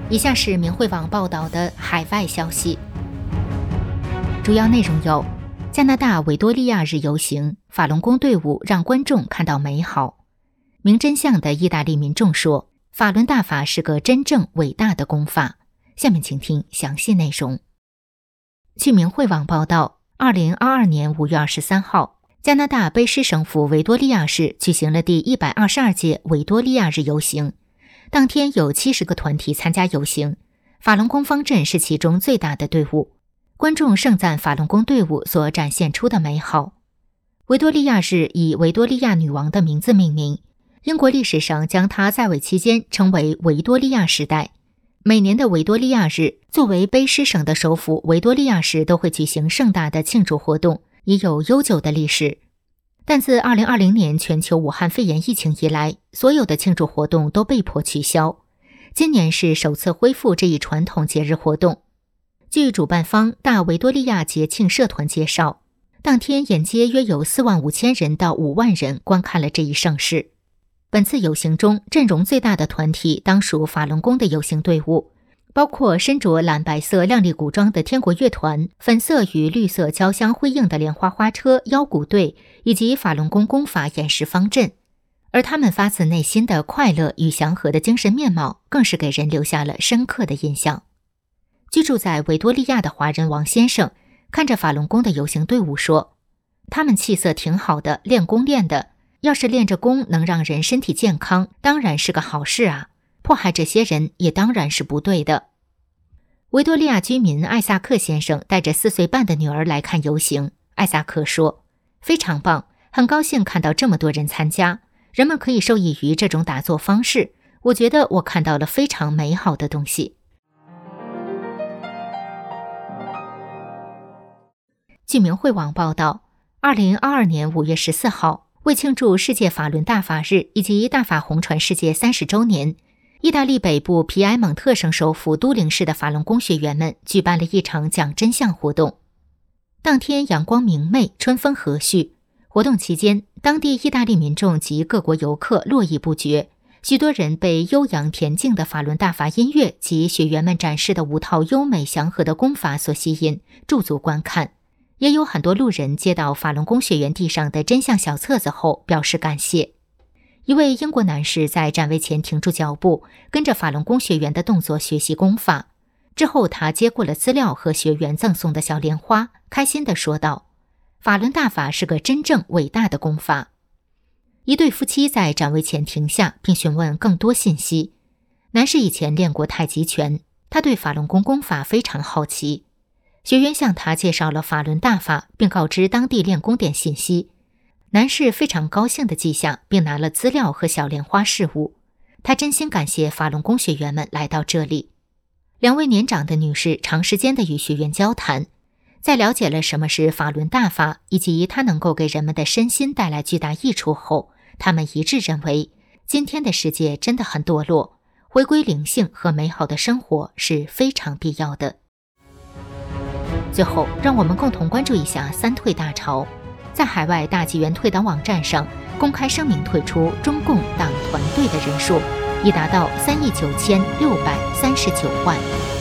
以下是明慧网报道的海外消息，主要内容有：加拿大维多利亚日游行，法轮功队伍让观众看到美好。明真相的意大利民众说，法轮大法是个真正伟大的功法。下面请听详细内容。据明慧网报道，2022年5月23号，加拿大卑诗省府维多利亚市举行了第122届维多利亚日游行。当天有70个团体参加游行，法轮功方阵是其中最大的队伍。观众盛赞法轮功队伍所展现出的美好。维多利亚日以维多利亚女王的名字命名，英国历史上将她在位期间称为维多利亚时代。每年的维多利亚日，作为卑诗省的首府，维多利亚市都会举行盛大的庆祝活动，已有悠久的历史。但自2020年全球武汉肺炎疫情以来，所有的庆祝活动都被迫取消。今年是首次恢复这一传统节日活动。据主办方大维多利亚节庆社团介绍，当天沿街约有45000人到5万人观看了这一盛事。本次游行中，阵容最大的团体当属法轮功的游行队伍，包括身着蓝白色亮丽古装的天国乐团、粉色与绿色交相辉映的莲花花车、腰鼓队以及法轮功功法演示方阵。而他们发自内心的快乐与祥和的精神面貌，更是给人留下了深刻的印象。居住在维多利亚的华人王先生看着法轮功的游行队伍说，他们气色挺好的，练功练的，要是练着功能让人身体健康，当然是个好事啊，迫害这些人也当然是不对的。维多利亚居民艾萨克先生带着4岁半的女儿来看游行。艾萨克说，非常棒，很高兴看到这么多人参加，人们可以受益于这种打坐方式，我觉得我看到了非常美好的东西。据明慧网报道，2022年5月14号，为庆祝世界法轮大法日以及大法红传世界30周年，意大利北部皮埃蒙特省首府都灵市的法轮功学员们举办了一场讲真相活动。当天阳光明媚，春风和煦。活动期间，当地意大利民众及各国游客络绎不绝，许多人被悠扬恬静的法轮大法音乐及学员们展示的5套优美祥和的功法所吸引，驻足观看。也有很多路人接到法轮功学员地上的真相小册子后表示感谢。一位英国男士在展位前停住脚步，跟着法轮功学员的动作学习功法。之后他接过了资料和学员赠送的小莲花，开心地说道，法轮大法是个真正伟大的功法。一对夫妻在展位前停下，并询问更多信息。男士以前练过太极拳，他对法轮功功法非常好奇。学员向他介绍了法轮大法，并告知当地练功点信息。男士非常高兴地记下，并拿了资料和小莲花饰物。他真心感谢法轮功学员们来到这里。2位年长的女士长时间地与学员交谈，在了解了什么是法轮大法以及它能够给人们的身心带来巨大益处后，他们一致认为，今天的世界真的很堕落，回归灵性和美好的生活是非常必要的。最后，让我们共同关注一下3退大潮。在海外大纪元退党网站上公开声明退出中共党团队的人数已达到39639万。